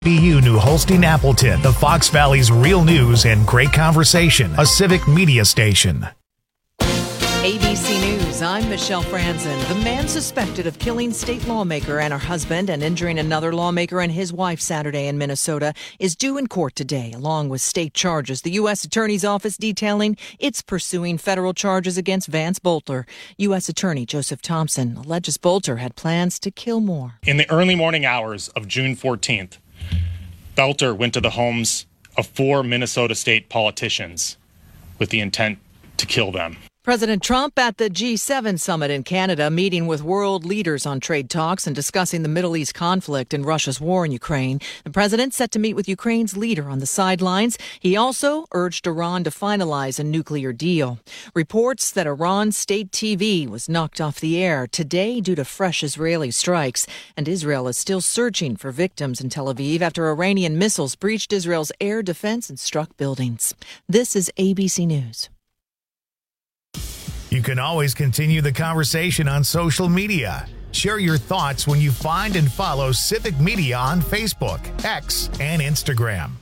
BU New Holstein Appleton, the Fox Valley's real news and great conversation, a civic media station. ABC News, I'm Michelle Franzen. The man suspected of killing state lawmaker and her husband and injuring another lawmaker and his wife Saturday in Minnesota is due in court today, along with state charges. The U.S. Attorney's Office detailing it's pursuing federal charges against Vance Bolter. U.S. Attorney Joseph Thompson alleges Bolter had plans to kill Moore. In the early morning hours of June 14th, Bolter went to the homes of 4 Minnesota state politicians with the intent to kill them. President Trump at the G7 summit in Canada, meeting with world leaders on trade talks and discussing the Middle East conflict and Russia's war in Ukraine. The president set to meet with Ukraine's leader on the sidelines. He also urged Iran to finalize a nuclear deal. Reports that Iran's state TV was knocked off the air today due to fresh Israeli strikes. And Israel is still searching for victims in Tel Aviv after Iranian missiles breached Israel's air defense and struck buildings. This is ABC News. You can always continue the conversation on social media. Share your thoughts when you find and follow Civic Media on Facebook, X, and Instagram.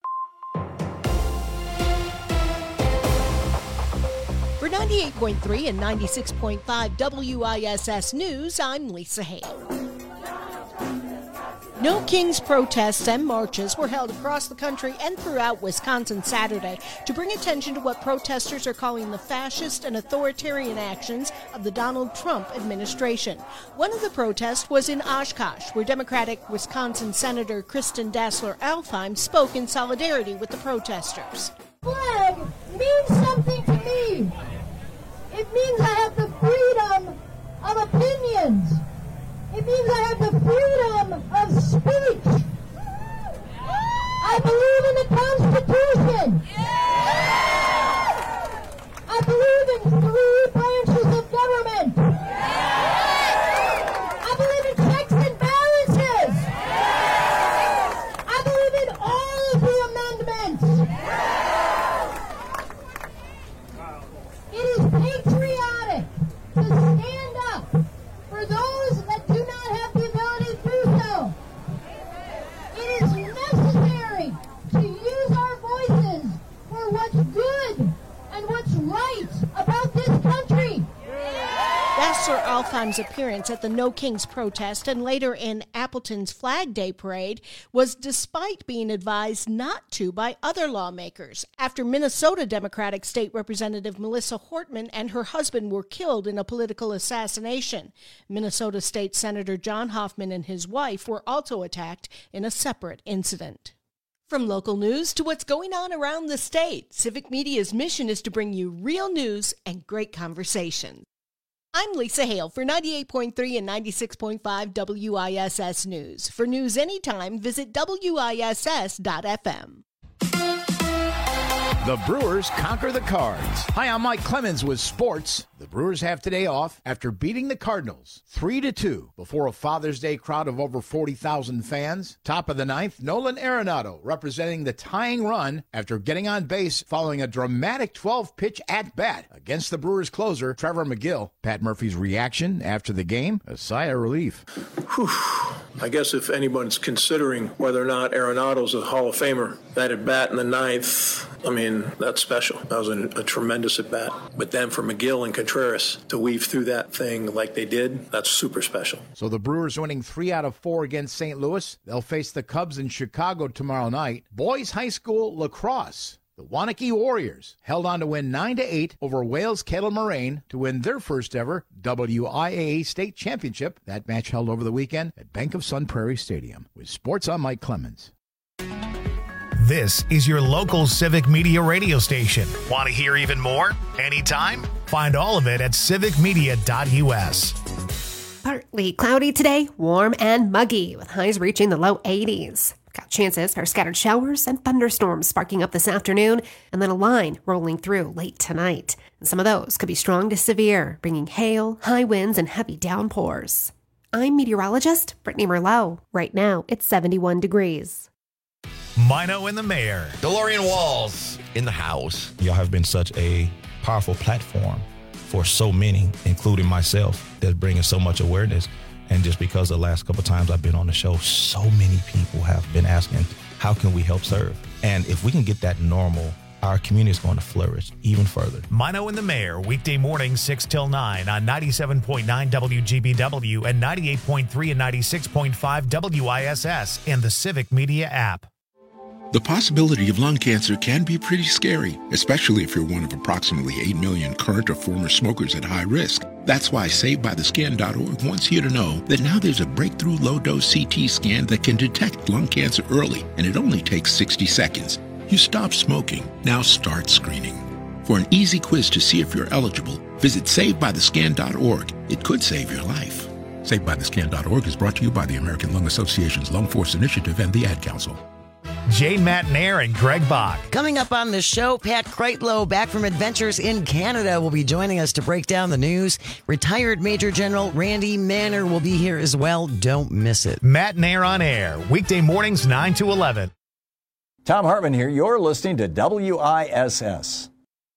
For 98.3 and 96.5 WISS News, I'm Lisa Hale. No Kings protests and marches were held across the country and throughout Wisconsin Saturday to bring attention to what protesters are calling the fascist and authoritarian actions of the Donald Trump administration. One of the protests was in Oshkosh, where Democratic Wisconsin Senator Kristen Dassler-Alfheim spoke in solidarity with the protesters. Flag means something to me. It means I have the freedom of opinions. It means I have the freedom of speech. I believe in the Constitution. I believe in 3 branches of government. I believe in checks and balances. I believe in all of the amendments. It is patriotic to stand up for those that do not have the ability to do so. It is necessary to use our voices for what's good and what's right about this country. Dassler-Alfheim's appearance at the No Kings protest and later in Appleton's Flag Day parade was despite being advised not to by other lawmakers after Minnesota Democratic State Representative Melissa Hortman and her husband were killed in a political assassination. Minnesota State Senator John Hoffman and his wife were also attacked in a separate incident. From local news to what's going on around the state, Civic Media's mission is to bring you real news and great conversation. I'm Lisa Hale for 98.3 and 96.5 WISS News. For news anytime, visit WISS.FM. The Brewers conquer the Cards. Hi, I'm Mike Clemens with sports. The Brewers have today off after beating the Cardinals 3-2 before a Father's Day crowd of over 40,000 fans. Top of the ninth, Nolan Arenado representing the tying run after getting on base following a dramatic 12-pitch at-bat against the Brewers closer, Trevor McGill. Pat Murphy's reaction after the game, a sigh of relief. Whew. I guess if anyone's considering whether or not Arenado's a Hall of Famer, that at-bat in the ninth, I mean, that's special. That was a tremendous at-bat. But then for McGill and Contreras to weave through that thing like they did, that's super special. So the Brewers winning 3 out of 4 against St. Louis. They'll face the Cubs in Chicago tomorrow night. Boys High School lacrosse. The Waunakee Warriors held on to win 9-8 over Wales Kettle Moraine to win their first ever WIAA state championship. That match held over the weekend at Bank of Sun Prairie Stadium. With sports, I'm Mike Clemens. This is your local Civic Media radio station. Want to hear even more? Anytime? Find all of it at civicmedia.us. Partly cloudy today, warm and muggy, with highs reaching the low 80s. Got chances for scattered showers and thunderstorms sparking up this afternoon, and then a line rolling through late tonight. And some of those could be strong to severe, bringing hail, high winds, and heavy downpours. I'm meteorologist Brittany Merlot. Right now, it's 71 degrees. Mino and the Mayor. DeLorean Walls in the house. Y'all have been such a powerful platform for so many, including myself, that's bringing so much awareness And just because the last couple of times I've been on the show, so many people have been asking, how can we help serve? And if we can get that normal, our community is going to flourish even further. Mino and the Mayor, weekday mornings 6 till 9 on 97.9 WGBW and 98.3 and 96.5 WISS and the Civic Media app. The possibility of lung cancer can be pretty scary, especially if you're one of approximately 8 million current or former smokers at high risk. That's why SaveByTheScan.org wants you to know that now there's a breakthrough low-dose CT scan that can detect lung cancer early, and it only takes 60 seconds. You stop smoking, now start screening. For an easy quiz to see if you're eligible, visit SaveByTheScan.org. It could save your life. SaveByTheScan.org is brought to you by the American Lung Association's Lung Force Initiative and the Ad Council. Jane Matnair and Greg Bach. Coming up on the show, Pat Kreitlow, back from Adventures in Canada, will be joining us to break down the news. Retired Major General Randy Manner will be here as well. Don't miss it. Matnair on air, weekday mornings 9 to 11. Tom Hartman here. You're listening to WISS.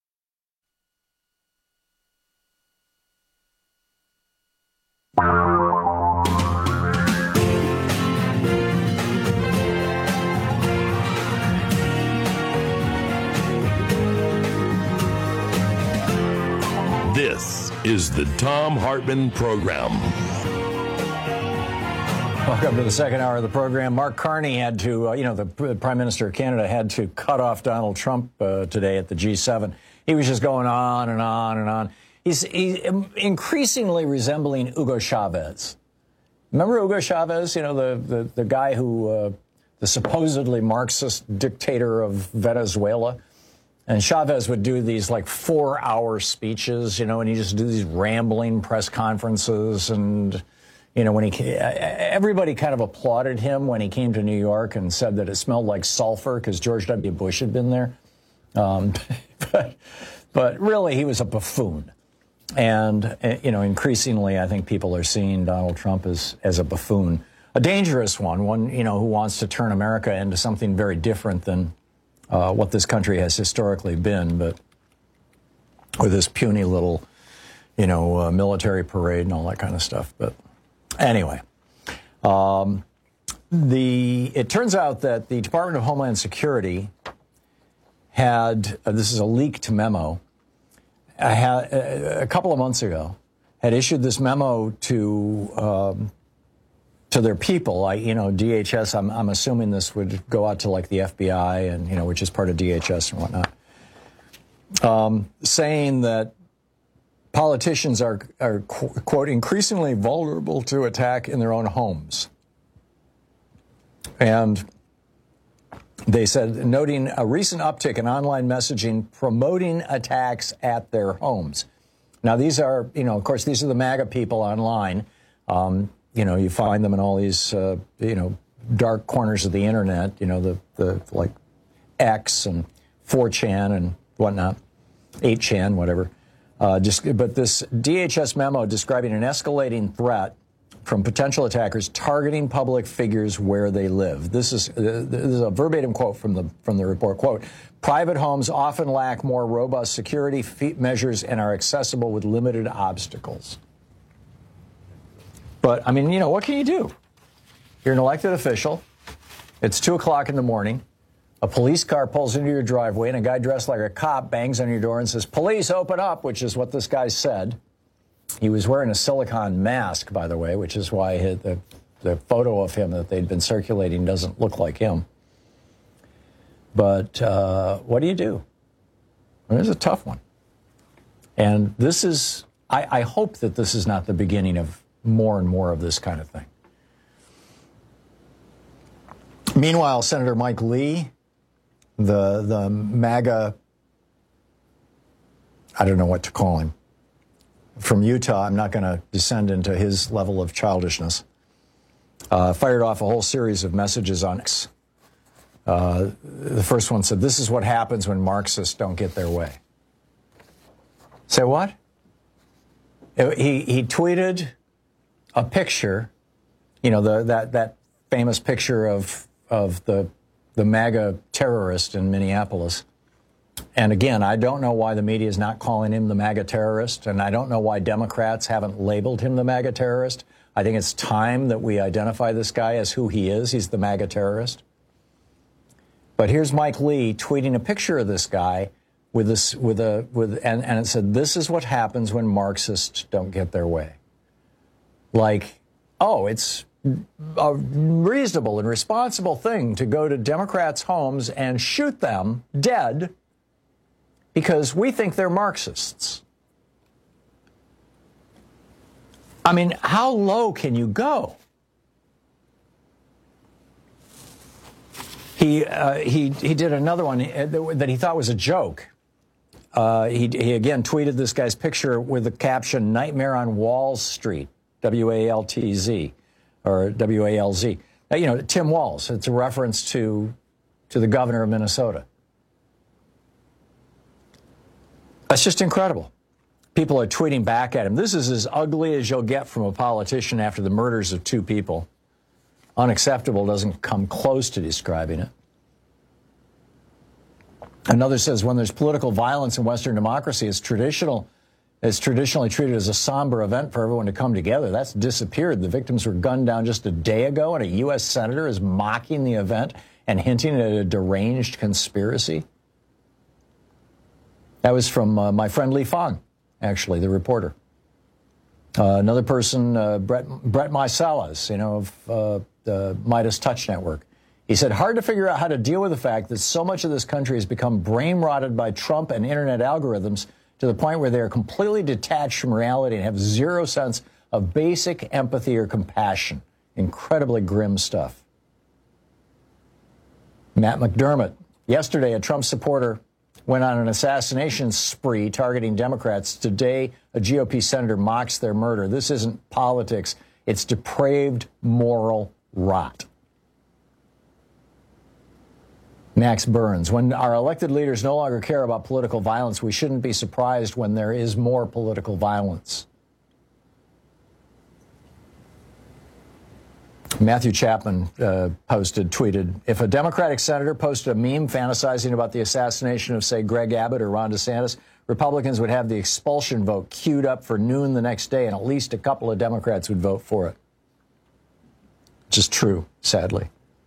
This is the Tom Hartman Program. Welcome to the second hour of the program. Mark Carney had to, the Prime Minister of Canada had to cut off Donald Trump today at the G7. He was just going on and on and on. He's increasingly resembling Hugo Chavez. Remember Hugo Chavez, the guy who, the supposedly Marxist dictator of Venezuela? And Chavez would do these 4-hour speeches, and he just do these rambling press conferences. And, when everybody kind of applauded him when he came to New York and said that it smelled like sulfur because George W. Bush had been there. But really, he was a buffoon. And, increasingly, I think people are seeing Donald Trump as a buffoon, a dangerous one, who wants to turn America into something very different than what this country has historically been, but with this puny little, military parade and all that kind of stuff. But anyway, it turns out that the Department of Homeland Security had, this is a leaked memo, a couple of months ago, had issued this memo to their people. DHS, I'm assuming this would go out to the FBI and, which is part of DHS and whatnot, saying that politicians are, quote, increasingly vulnerable to attack in their own homes. And they said, noting a recent uptick in online messaging promoting attacks at their homes. Now, these are, of course, these are the MAGA people online. You find them in all these, dark corners of the internet, the X and 4chan and whatnot, 8chan, whatever. But this DHS memo describing an escalating threat from potential attackers targeting public figures where they live. This is a verbatim quote from the report. Quote, private homes often lack more robust security measures and are accessible with limited obstacles. But, what can you do? You're an elected official. It's 2 o'clock in the morning. A police car pulls into your driveway, and a guy dressed like a cop bangs on your door and says, police, open up, which is what this guy said. He was wearing a silicone mask, by the way, which is why the photo of him that they'd been circulating doesn't look like him. But what do you do? It's a tough one. And this is, I hope that this is not the beginning of more and more of this kind of thing. Meanwhile, Senator Mike Lee, the MAGA, I don't know what to call him, from Utah, I'm not going to descend into his level of childishness, fired off a whole series of messages on X. The first one said, this is what happens when Marxists don't get their way. Say what? He tweeted a picture, that famous picture of the MAGA terrorist in Minneapolis. And again, I don't know why the media is not calling him the MAGA terrorist, and I don't know why Democrats haven't labeled him the MAGA terrorist. I think it's time that we identify this guy as who he is. He's the MAGA terrorist. But here's Mike Lee tweeting a picture of this guy and it said, "This is what happens when Marxists don't get their way." Like, oh, it's a reasonable and responsible thing to go to Democrats' homes and shoot them dead because we think they're Marxists. I mean, how low can you go? He did another one that he thought was a joke. He again tweeted this guy's picture with the caption "Nightmare on Wall Street," W-A-L-T-Z, or W-A-L-Z. You know, Tim Walz. It's a reference to the governor of Minnesota. That's just incredible. People are tweeting back at him. This is as ugly as you'll get from a politician after the murders of 2 people. Unacceptable doesn't come close to describing it. Another says, when there's political violence in Western democracy, it's traditionally treated as a somber event for everyone to come together. That's disappeared. The victims were gunned down just a day ago, and a U.S. senator is mocking the event and hinting at a deranged conspiracy. That was from my friend Lee Fong, actually, the reporter. Another person, Brett Meiselas, of the Midas Touch Network. He said, hard to figure out how to deal with the fact that so much of this country has become brain-rotted by Trump and internet algorithms to the point where they are completely detached from reality and have zero sense of basic empathy or compassion. Incredibly grim stuff. Matt McDermott. Yesterday, a Trump supporter went on an assassination spree targeting Democrats. Today, a GOP senator mocks their murder. This isn't politics. It's depraved moral rot. Max Burns. When our elected leaders no longer care about political violence, we shouldn't be surprised when there is more political violence. Matthew Chapman tweeted, if a Democratic senator posted a meme fantasizing about the assassination of, say, Greg Abbott or Ron DeSantis, Republicans would have the expulsion vote queued up for noon the next day, and at least a couple of Democrats would vote for it. Which is true, sadly.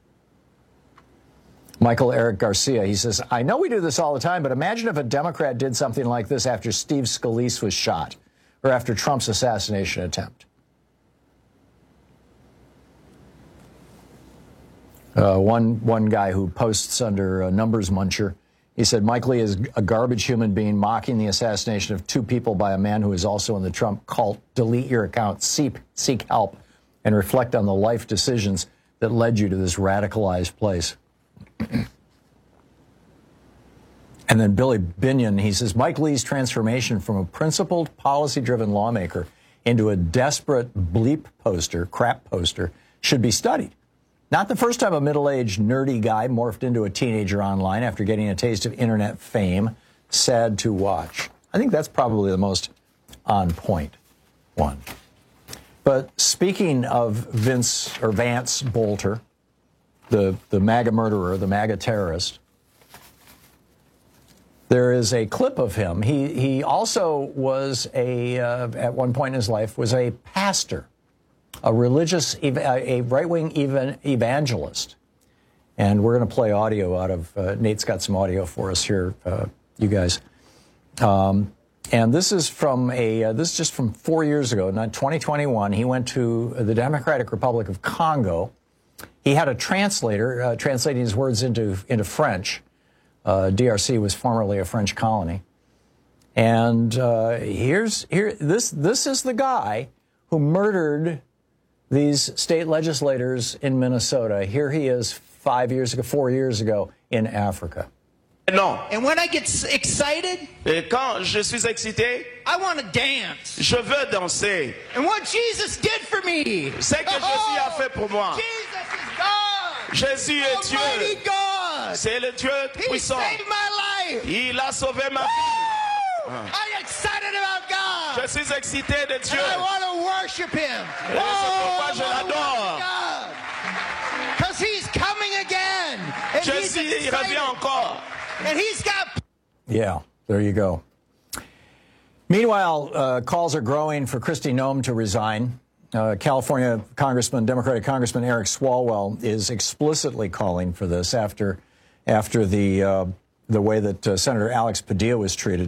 Michael Eric Garcia, he says, I know we do this all the time, but imagine if a Democrat did something like this after Steve Scalise was shot or after Trump's assassination attempt. One guy who posts under Numbers Muncher, he said, Mike Lee is a garbage human being mocking the assassination of 2 people by a man who is also in the Trump cult. Delete your account, seek help, and reflect on the life decisions that led you to this radicalized place. And then Billy Binion, he says, Mike Lee's transformation from a principled, policy-driven lawmaker into a desperate bleep poster, crap poster, should be studied. Not the first time a middle-aged, nerdy guy morphed into a teenager online after getting a taste of internet fame. Sad to watch. I think that's probably the most on-point one. But speaking of Vance Bolter, the MAGA murderer, the MAGA terrorist, there is a clip of him. He also was at one point in his life, was a pastor, a religious, a right-wing evangelist. And we're going to play audio out of, Nate's got some audio for us here, you guys. And this is just from 4 years ago, not 2021. He went to the Democratic Republic of Congo. He had a translator translating his words into French. DRC was formerly a French colony. And this is the guy who murdered these state legislators in Minnesota. Here he is 4 years ago in Africa. Non. And when I get excited, et quand je suis excité, I want to dance. Je veux danser. And what Jesus did for me. C'est que Jésus a fait pour moi. Jesus is God. Jésus est Dieu. God. C'est le Dieu puissant. He saved my life. Il a sauvé ma vie. I'm excited about God. Je suis excité de Dieu. And I want to worship Him. C'est pourquoi je l'adore. Because He's coming again. And Jésus revient encore. And he's got... Yeah, there you go. Meanwhile, calls are growing for Kristi Noem to resign. California Democratic Congressman Eric Swalwell is explicitly calling for this after the way that Senator Alex Padilla was treated.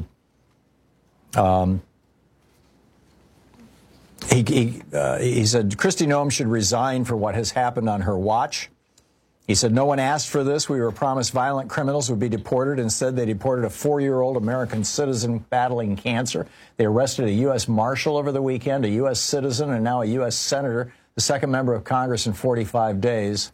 He said Kristi Noem should resign for what has happened on her watch. He said, no one asked for this. We were promised violent criminals would be deported. Instead, they deported a 4-year-old American citizen battling cancer. They arrested a U.S. Marshal over the weekend, a U.S. citizen, and now a U.S. Senator, the second member of Congress in 45 days.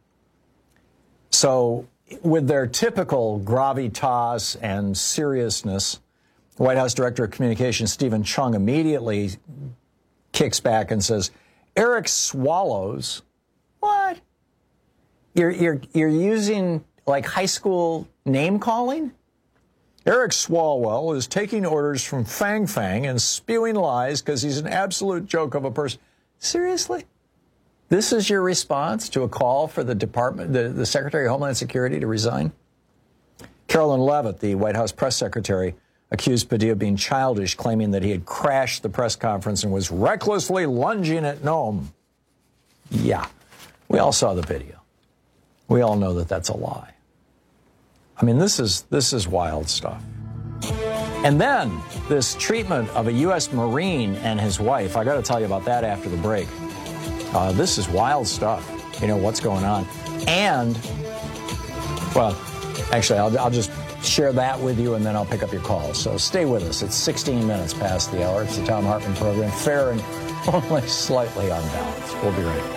So with their typical gravitas and seriousness, the White House Director of Communications, Stephen Chung, immediately kicks back and says, Eric Swallows? What? You're using like high school name calling? Eric Swalwell is taking orders from Fang Fang and spewing lies because he's an absolute joke of a person. Seriously? This is your response to a call for the the Secretary of Homeland Security to resign? Carolyn Leavitt, the White House press secretary, accused Padilla of being childish, claiming that he had crashed the press conference and was recklessly lunging at Noem. Yeah, we all saw the video. We all know that that's a lie. I mean, this is wild stuff. And then this treatment of a U.S. Marine and his wife, I got to tell you about that after the break. This is wild stuff, what's going on. And, well, actually, I'll just share that with you, and then I'll pick up your calls. So stay with us. It's 16 minutes past the hour. It's the Thom Hartmann program, fair and only slightly unbalanced. We'll be right back.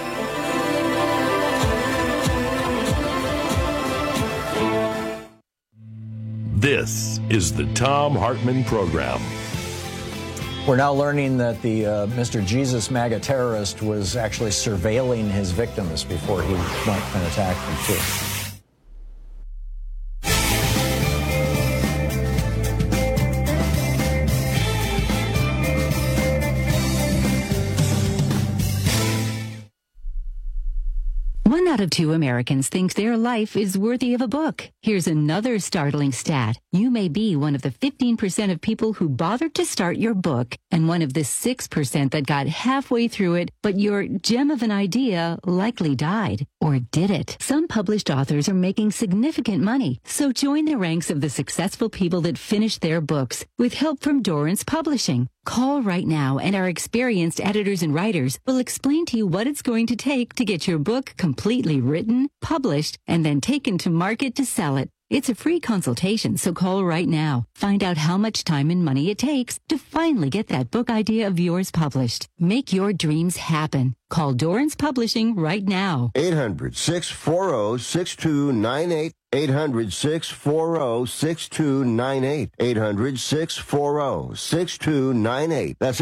This is the Thom Hartmann program. We're now learning that the Mr. Jesus MAGA terrorist was actually surveilling his victims before he went and attacked them, too. One out of 2 Americans thinks their life is worthy of a book. Here's another startling stat. You may be one of the 15% of people who bothered to start your book and one of the 6% that got halfway through it, but your gem of an idea likely died. Or did it? Some published authors are making significant money, so join the ranks of the successful people that finished their books with help from Dorrance Publishing. Call right now and our experienced editors and writers will explain to you what it's going to take to get your book completely written, published, and then taken to market to sell it. It's a free consultation, so call right now. Find out how much time and money it takes to finally get that book idea of yours published. Make your dreams happen. Call Dorrance Publishing right now. 800-640-6298. 800-640-6298. 800-640-6298. That's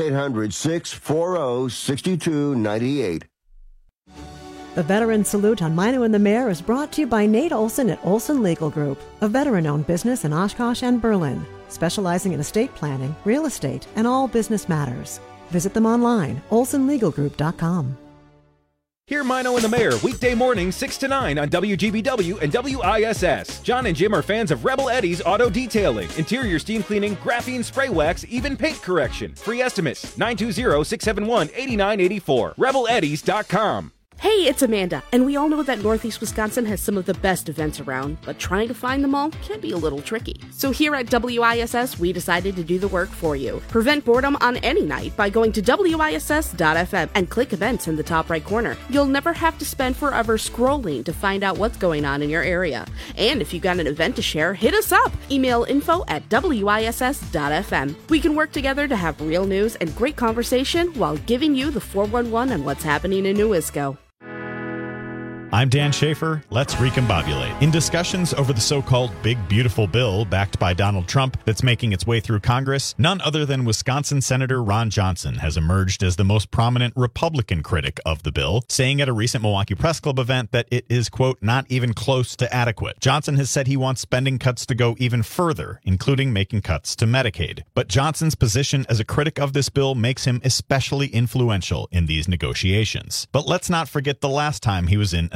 800-640-6298. The Veteran Salute on Mino and the Mayor is brought to you by Nate Olson at Olson Legal Group, a veteran-owned business in Oshkosh and Berlin, specializing in estate planning, real estate, and all business matters. Visit them online, olsonlegalgroup.com. Hear Mino and the Mayor weekday mornings 6 to 9 on WGBW and WISS. John and Jim are fans of Rebel Eddie's Auto Detailing, interior steam cleaning, graphene spray wax, even paint correction. Free estimates 920-671-8984. RebelEddies.com. Hey, it's Amanda, and we all know that Northeast Wisconsin has some of the best events around, but trying to find them all can be a little tricky. So here at WISS, we decided to do the work for you. Prevent boredom on any night by going to WISS.FM and click events in the top right corner. You'll never have to spend forever scrolling to find out what's going on in your area. And if you've got an event to share, hit us up. Email info@WISS.FM. We can work together to have real news and great conversation while giving you the 411 on what's happening in Newisco. I'm Dan Schaefer. Let's recombobulate. In discussions over the so-called Big Beautiful Bill backed by Donald Trump that's making its way through Congress, none other than Wisconsin Senator Ron Johnson has emerged as the most prominent Republican critic of the bill, saying at a recent Milwaukee Press Club event that it is, quote, not even close to adequate. Johnson has said he wants spending cuts to go even further, including making cuts to Medicaid. But Johnson's position as a critic of this bill makes him especially influential in these negotiations. But let's not forget the last time he was in a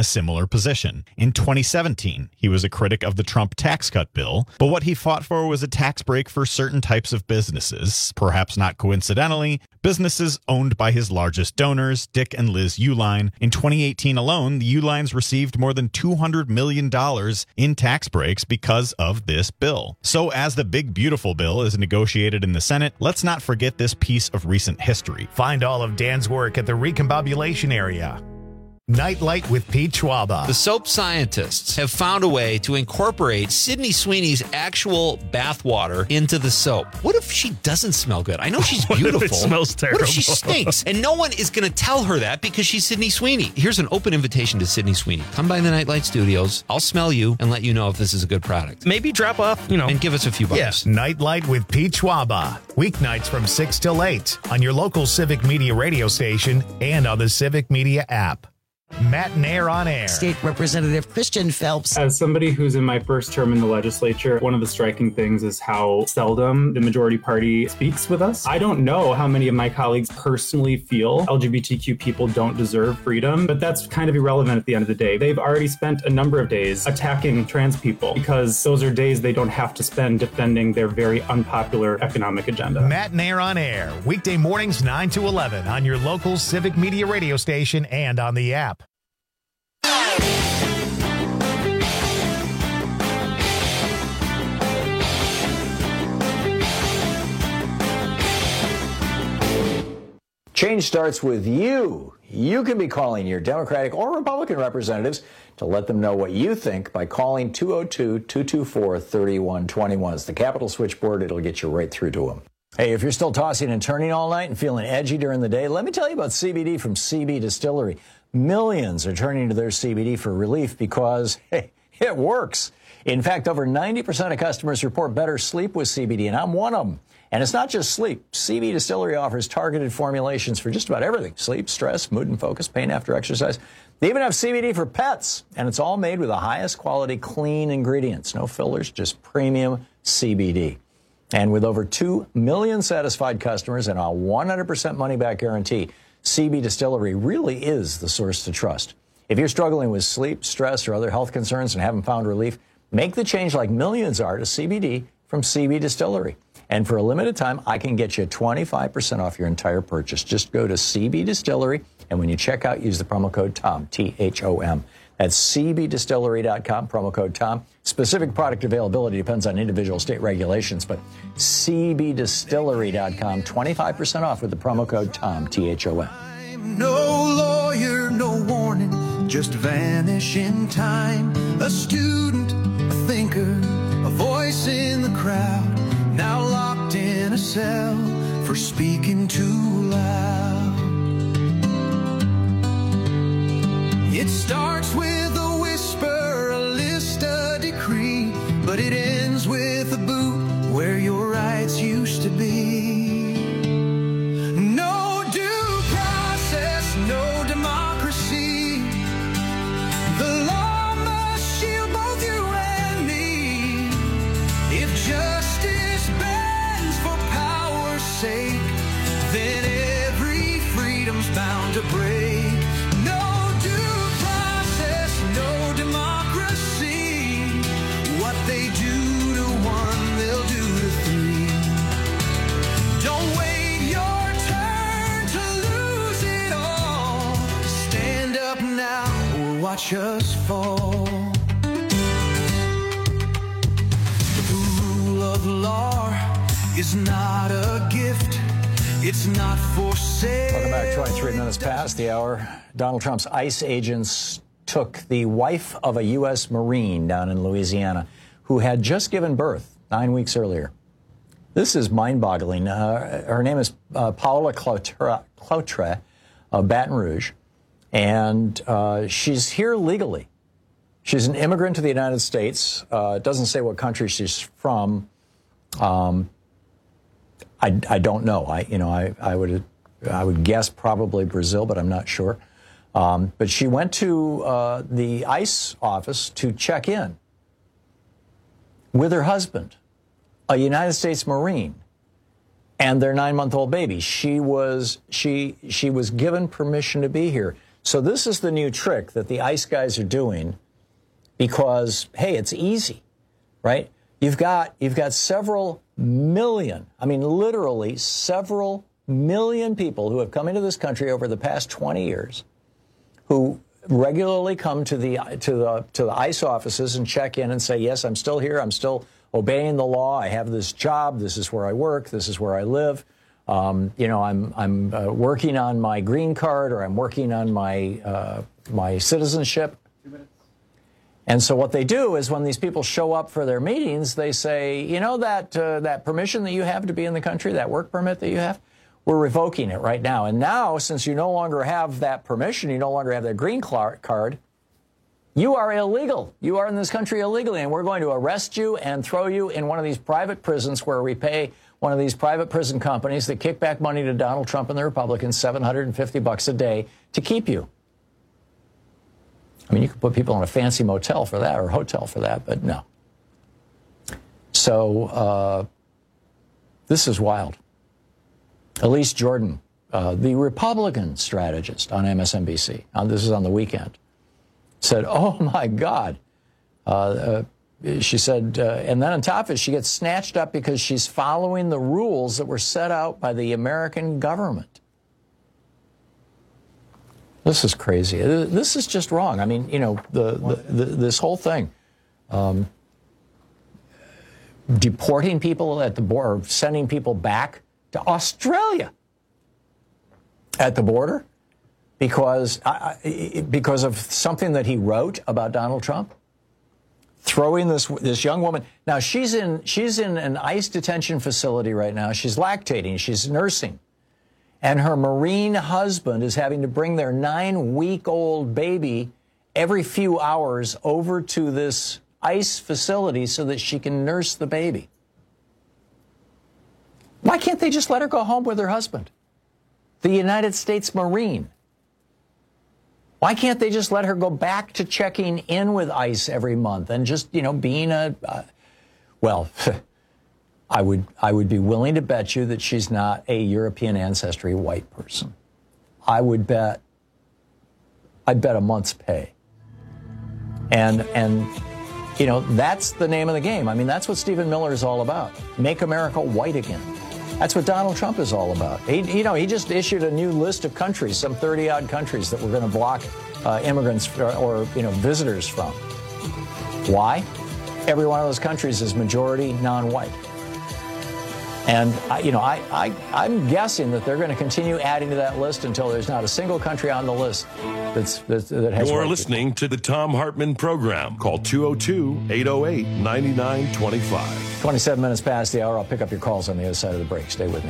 similar position. In 2017, he was a critic of the Trump tax cut bill, but what he fought for was a tax break for certain types of businesses, perhaps not coincidentally, businesses owned by his largest donors, Dick and Liz Uihlein. In 2018 alone, the Uihleins received more than $200 million in tax breaks because of this bill. So as the big beautiful bill is negotiated in the Senate, let's not forget this piece of recent history. Find all of Dan's work at the Recombobulation area. Nightlight with Pete Schwaba. The soap scientists have found a way to incorporate Sydney Sweeney's actual bath water into the soap. What if she doesn't smell good? I know she's beautiful. What if it smells terrible? What if she stinks? And no one is going to tell her that because she's Sydney Sweeney. Here's an open invitation to Sydney Sweeney. Come by the Nightlight Studios. I'll smell you and let you know if this is a good product. Maybe drop off, and give us a few bucks. Yes. Nightlight with Pete Schwaba. Weeknights from 6 till 8 on your local Civic Media radio station and on the Civic Media app. Matt Nair on Air. State Representative Christian Phelps. As somebody who's in my first term in the legislature, one of the striking things is how seldom the majority party speaks with us. I don't know how many of my colleagues personally feel LGBTQ people don't deserve freedom, but that's kind of irrelevant at the end of the day. They've already spent a number of days attacking trans people because those are days they don't have to spend defending their very unpopular economic agenda. Matt Nair on Air, weekday mornings 9 to 11 on your local Civic Media radio station and on the app. Change starts with you. You can be calling your Democratic or Republican representatives to let them know what you think by calling 202-224-3121. It's the Capitol switchboard. It'll get you right through to them. Hey, if you're still tossing and turning all night and feeling edgy during the day, let me tell you about CBD from CB Distillery. Millions are turning to their CBD for relief because, hey, it works. In fact, over 90% of customers report better sleep with CBD, and I'm one of them. And it's not just sleep. CB Distillery offers targeted formulations for just about everything. Sleep, stress, mood and focus, pain after exercise. They even have CBD for pets. And it's all made with the highest quality, clean ingredients. No fillers, just premium CBD. And with over 2 million satisfied customers and a 100% money-back guarantee, CB Distillery really is the source to trust. If you're struggling with sleep, stress, or other health concerns and haven't found relief, make the change like millions are to CBD from CB Distillery. And for a limited time, I can get you 25% off your entire purchase. Just go to CB Distillery, and when you check out, use the promo code TOM, T-H-O-M. That's cbdistillery.com, promo code TOM. Specific product availability depends on individual state regulations, but cbdistillery.com, 25% off with the promo code TOM, T-H-O-M. No lawyer, no warning, just vanish in time. A student, a thinker, a voice in the crowd. Now locked in a cell for speaking too loud. It starts with a whisper, a list, a decree, but it ends with a boot where your rights used to be. No due process, no democracy. The law must shield both you and me. If justice bends for power's sake, then every freedom's bound to break. No due process, no democracy. What they do to one, they'll do to three. Don't wait your turn to lose it all. Stand up now or watch us fall. The rule of law is not a gift. It's not for sale. Welcome back. 23 minutes past the hour. Donald Trump's ICE agents took the wife of a U.S. Marine down in Louisiana who had just given birth 9 weeks earlier. This is mind-boggling. Her name is Paola Clotre of Baton Rouge, and she's here legally. She's an immigrant to the United States. It doesn't say what country she's from. I don't know. I would guess probably Brazil, but I'm not sure. But she went to the ICE office to check in with her husband, a United States Marine, and their 9-month-old baby. She was given permission to be here. So this is the new trick that the ICE guys are doing because, hey, it's easy, right? You've got several million, I mean, literally several million people who have come into this country over the past 20 years who regularly come to the ICE offices and check in and say, yes, I'm still here. I'm still obeying the law. I have this job. This is where I work. This is where I live. I'm working on my green card, or I'm working on my my citizenship. And so what they do is when these people show up for their meetings, they say, you know, that permission that you have to be in the country, that work permit that you have, we're revoking it right now. And now, since you no longer have that permission, you no longer have that green card, you are illegal. You are in this country illegally, and we're going to arrest you and throw you in one of these private prisons where we pay one of these private prison companies that kick back money to Donald Trump and the Republicans, $750 a day to keep you. I mean, you could put people in a fancy motel for that or hotel for that, but no. So this is wild. Elise Jordan, the Republican strategist on MSNBC, this is on the weekend, said, oh, my God. She said, and then on top of it, she gets snatched up because she's following the rules that were set out by the American government. This is crazy. This is just wrong. I mean, you know, this whole thing, deporting people at the border, sending people back to Australia at the border because of something that he wrote about Donald Trump. Throwing this young woman. Now she's in an ICE detention facility right now. She's lactating. She's nursing. And her Marine husband is having to bring their 9-week-old baby every few hours over to this ICE facility so that she can nurse the baby. Why can't they just let her go home with her husband, the United States Marine? Why can't they just let her go back to checking in with ICE every month and just, you know, being well, I would be willing to bet you that she's not a European ancestry white person. I'd bet a month's pay. And you know, that's the name of the game. I mean, that's what Stephen Miller is all about. Make America white again. That's what Donald Trump is all about. He just issued a new list of countries, some 30-odd countries that we're going to block immigrants or visitors from. Why? Every one of those countries is majority non-white. And, I'm guessing that they're going to continue adding to that list until there's not a single country on the list that has... You're listening to the Thom Hartmann Program. Call 202-808-9925. 27 minutes past the hour. I'll pick up your calls on the other side of the break. Stay with me.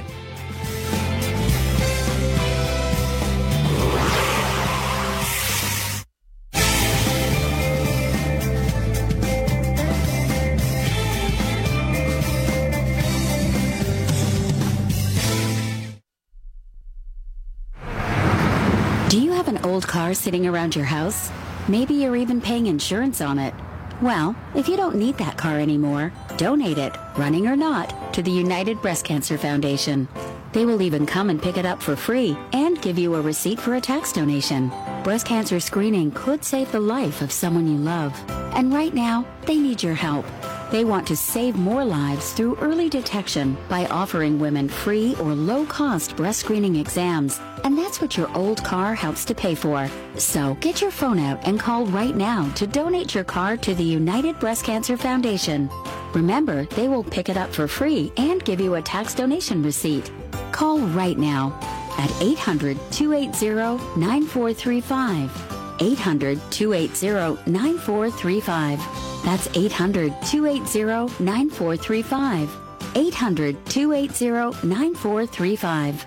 Old car sitting around your house? Maybe you're even paying insurance on it. Well, if you don't need that car anymore, donate it, running or not, to the United Breast Cancer Foundation. They will even come and pick it up for free and give you a receipt for a tax donation. Breast cancer screening could save the life of someone you love. And right now, they need your help. They want to save more lives through early detection by offering women free or low-cost breast screening exams. And that's what your old car helps to pay for. So get your phone out and call right now to donate your car to the United Breast Cancer Foundation. Remember, they will pick it up for free and give you a tax donation receipt. Call right now at 800-280-9435. 800-280-9435. That's 800-280-9435. 800-280-9435.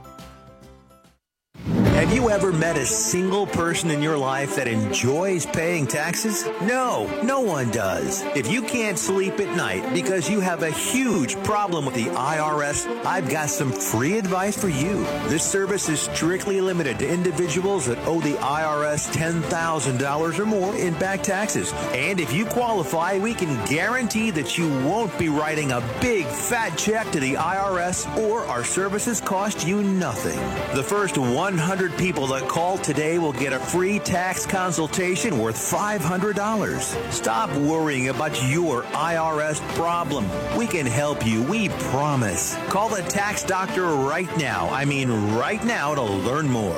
Have you ever met a single person in your life that enjoys paying taxes? No, no one does. If you can't sleep at night because you have a huge problem with the IRS, I've got some free advice for you. This service is strictly limited to individuals that owe the IRS $10,000 or more in back taxes. And if you qualify, we can guarantee that you won't be writing a big fat check to the IRS, or our services cost you nothing. The first 100 people that call today will get a free tax consultation worth $500. Stop worrying about your IRS problem. We can help you, we promise. Call the tax doctor right now. I mean right now to learn more.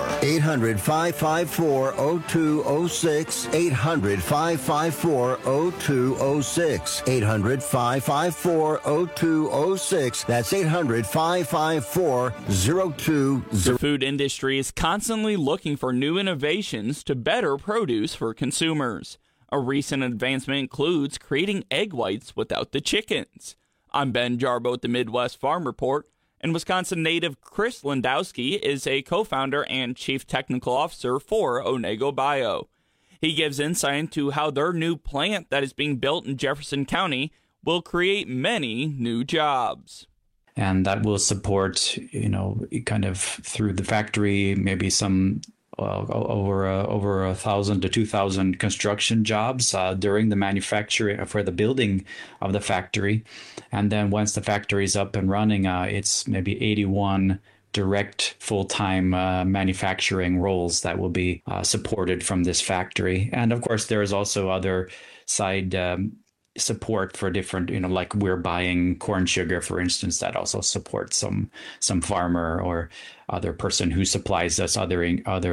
800-554-0206. 800-554-0206. 800-554-0206. That's 800-554-0206. The food industry is constantly looking for new innovations to better produce for consumers. A recent advancement includes creating egg whites without the chickens. I'm Ben Jarbo at the Midwest Farm Report, and Wisconsin native Chris Landowski is a co-founder and chief technical officer for Onego Bio. He gives insight into how their new plant that is being built in Jefferson County will create many new jobs. And that will support, kind of through the factory, maybe some over 1,000 to 2,000 construction jobs during the manufacturing for the building of the factory. And then once the factory is up and running, it's maybe 81 direct full-time manufacturing roles that will be supported from this factory. And of course, there is also other side support for different, like we're buying corn sugar, for instance, that also supports some farmer or other person who supplies us other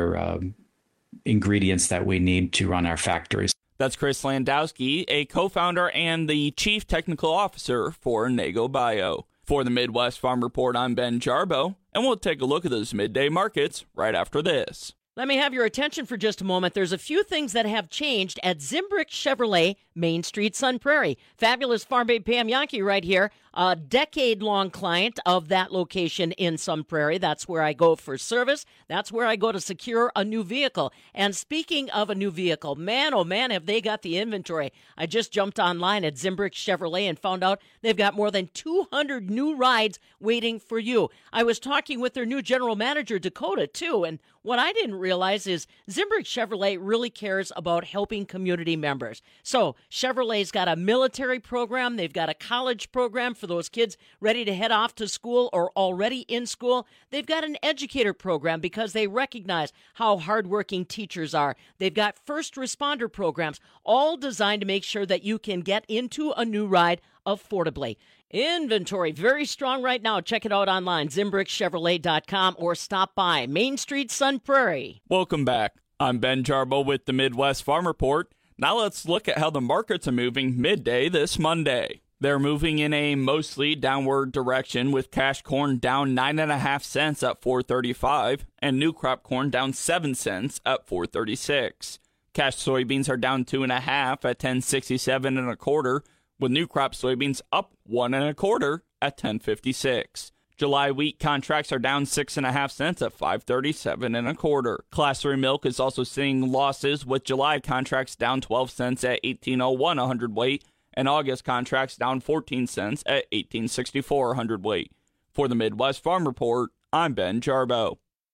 ingredients that we need to run our factories. That's Chris Landowski, a co-founder and the chief technical officer for Onego Bio. For the Midwest Farm Report, I'm Ben Jarbo, and we'll take a look at those midday markets right after this. Let me have your attention for just a moment. There's a few things that have changed at Zimbrick Chevrolet, Main Street, Sun Prairie. Fabulous Farm Babe Pam Yankee right here, a decade-long client of that location in Sun Prairie. That's where I go for service. That's where I go to secure a new vehicle. And speaking of a new vehicle, man, oh man, have they got the inventory. I just jumped online at Zimbrick Chevrolet and found out they've got more than 200 new rides waiting for you. I was talking with their new general manager, Dakota, too, and what I didn't realize is Zimbrick Chevrolet really cares about helping community members. So Chevrolet's got a military program. They've got a college program for those kids ready to head off to school or already in school. They've got an educator program because they recognize how hardworking teachers are. They've got first responder programs, all designed to make sure that you can get into a new ride affordably. Inventory very strong right now. Check it out online, ZimbrickChevrolet.com, or stop by Main Street, Sun Prairie. Welcome back. I'm Ben Jarbo with the Midwest Farm Report. Now let's look at how the markets are moving midday this Monday. They're moving in a mostly downward direction, with cash corn down 9.5 cents at $4.35 and new crop corn down 7 cents at $4.36. Cash soybeans are down 2.5 at $10.67 1/4. With new crop soybeans up 1 1/4 at $10.56. July wheat contracts are down 6.5 cents at $5.37 1/4. Class 3 milk is also seeing losses, with July contracts down 12 cents at $18.01 a hundredweight, and August contracts down 14 cents at $18.64 a hundredweight. For the Midwest Farm Report, I'm Ben Jarbo.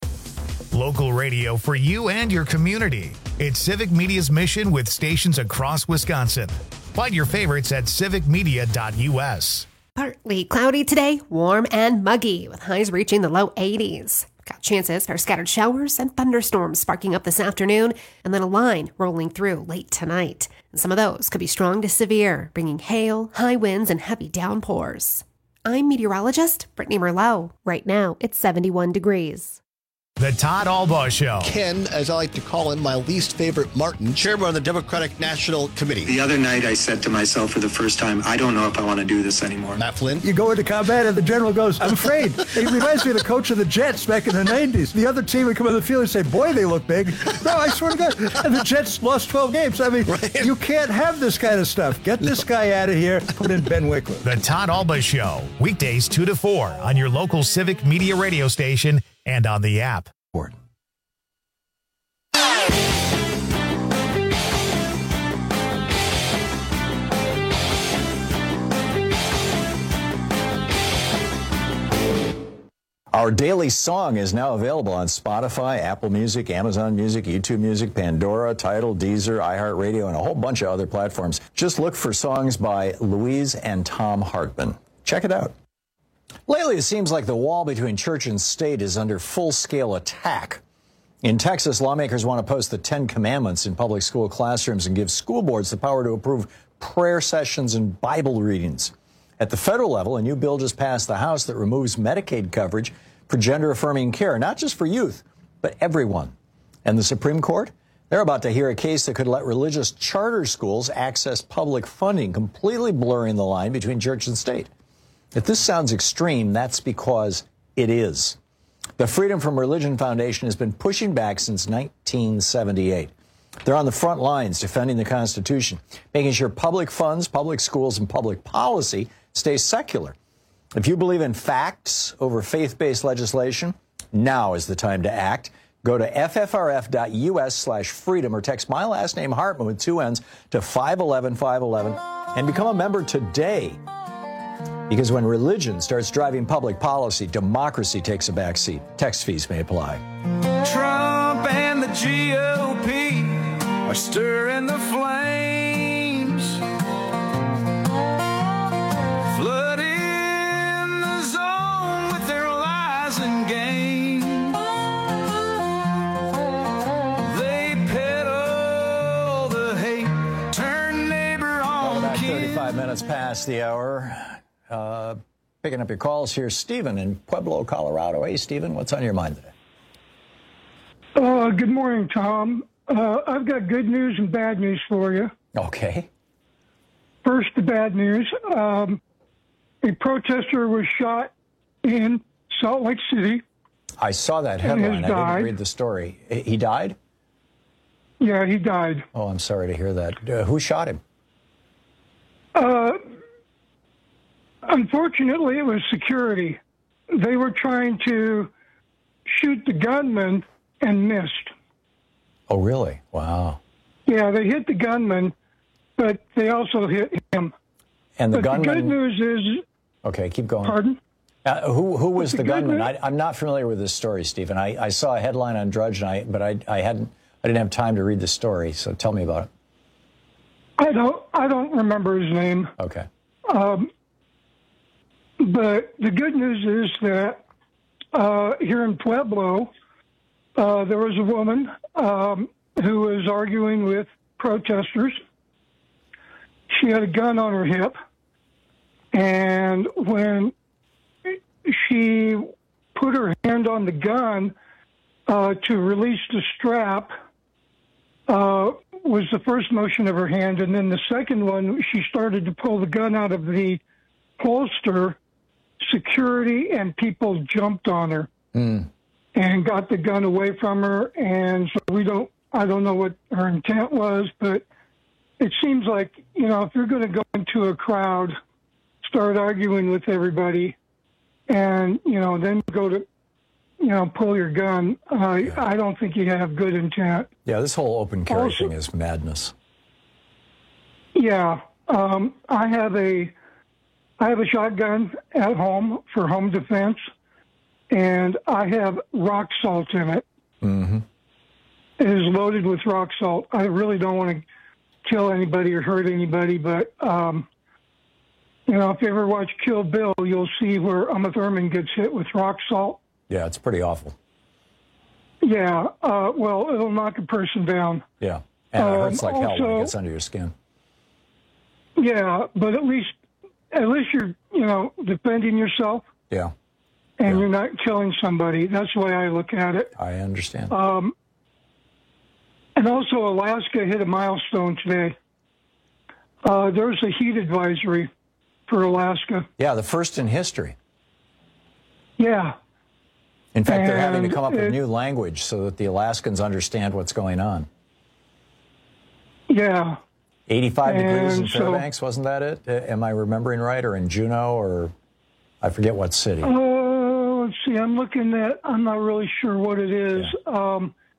Local radio for you and your community. It's Civic Media's mission with stations across Wisconsin. Find your favorites at civicmedia.us. Partly cloudy today, warm and muggy, with highs reaching the low 80s. Got chances for scattered showers and thunderstorms sparking up this afternoon, and then a line rolling through late tonight. And some of those could be strong to severe, bringing hail, high winds, and heavy downpours. I'm meteorologist Brittany Merlot. Right now, it's 71 degrees. The Todd Albaugh Show. Ken, as I like to call him, my least favorite Martin, chairman of the Democratic National Committee. The other night I said to myself for the first time, I don't know if I want to do this anymore. Matt Flynn. You go into combat and the general goes, I'm afraid. He reminds me of the coach of the Jets back in the 90s. The other team would come on the field and say, boy, they look big. No, I swear to God. And the Jets lost 12 games. I mean, right. You can't have this kind of stuff. Get this guy out of here. Put in Ben Wickler. The Todd Albaugh Show. Weekdays 2 to 4 on your local Civic Media radio station and on the app. Our daily song is now available on Spotify, Apple Music, Amazon Music, YouTube Music, Pandora, Tidal, Deezer, iHeartRadio, and a whole bunch of other platforms. Just look for songs by Louise and Tom Hartman. Check it out. Lately, it seems like the wall between church and state is under full-scale attack. In Texas, lawmakers want to post the 10 Commandments in public school classrooms and give school boards the power to approve prayer sessions and Bible readings. At the federal level, a new bill just passed the House that removes Medicaid coverage for gender-affirming care, not just for youth, but everyone. And the Supreme Court? They're about to hear a case that could let religious charter schools access public funding, completely blurring the line between church and state. If this sounds extreme, that's because it is. The Freedom from Religion Foundation has been pushing back since 1978. They're on the front lines defending the Constitution, making sure public funds, public schools, and public policy stay secular. If you believe in facts over faith-based legislation, now is the time to act. Go to ffrf.us/freedom or text my last name Hartman with 2 N's to 511-511 and become a member today. Because when religion starts driving public policy, democracy takes a backseat. Text fees may apply. Trump and the GOP are stirring the flames, flooding the zone with their lies and games. They peddle the hate, turn neighbor on About kid. 35 minutes past the hour. Picking up your calls here, Stephen in Pueblo, Colorado. Hey, Stephen, what's on your mind today? Good morning, Tom. I've got good news and bad news for you. Okay. First, the bad news. A protester was shot in Salt Lake City. I saw that headline. I didn't read the story. He died? Yeah, he died. Oh, I'm sorry to hear that. Who shot him? Unfortunately, it was security. They were trying to shoot the gunman and missed. Oh, really? Wow. Yeah, they hit the gunman, but they also hit him. And the gunman... The good news is... Okay, keep going. Pardon? Who was the gunman? I'm not familiar with this story, Stephen. I saw a headline on Drudge, but I didn't have time to read the story, so tell me about it. I don't remember his name. Okay. But the good news is that here in Pueblo, there was a woman who was arguing with protesters. She had a gun on her hip, and when she put her hand on the gun to release the strap, was the first motion of her hand, and then the second one, she started to pull the gun out of the holster. Security and people jumped on her and got the gun away from her. And so I don't know what her intent was, but it seems like, if you're going to go into a crowd, start arguing with everybody and, then go to, pull your gun, I don't think you have good intent. Yeah, this whole open carry thing is madness. Yeah. I have a shotgun at home for home defense, and I have rock salt in it. Mm-hmm. It is loaded with rock salt. I really don't want to kill anybody or hurt anybody, but, if you ever watch Kill Bill, you'll see where Uma Thurman gets hit with rock salt. Yeah, it's pretty awful. Yeah, well, it'll knock a person down. Yeah, and it hurts like hell when it gets under your skin. Yeah, but at least you're, defending yourself. Yeah. And you're not killing somebody. That's the way I look at it. I understand. And also, Alaska hit a milestone today. There's a heat advisory for Alaska. Yeah, the first in history. Yeah. In fact, they're having to come up with new language so that the Alaskans understand what's going on. Yeah. 85 degrees in Fairbanks, wasn't that it? Am I remembering right? Or in Juneau, or I forget what city? Let's see. I'm not really sure what it is. Yeah.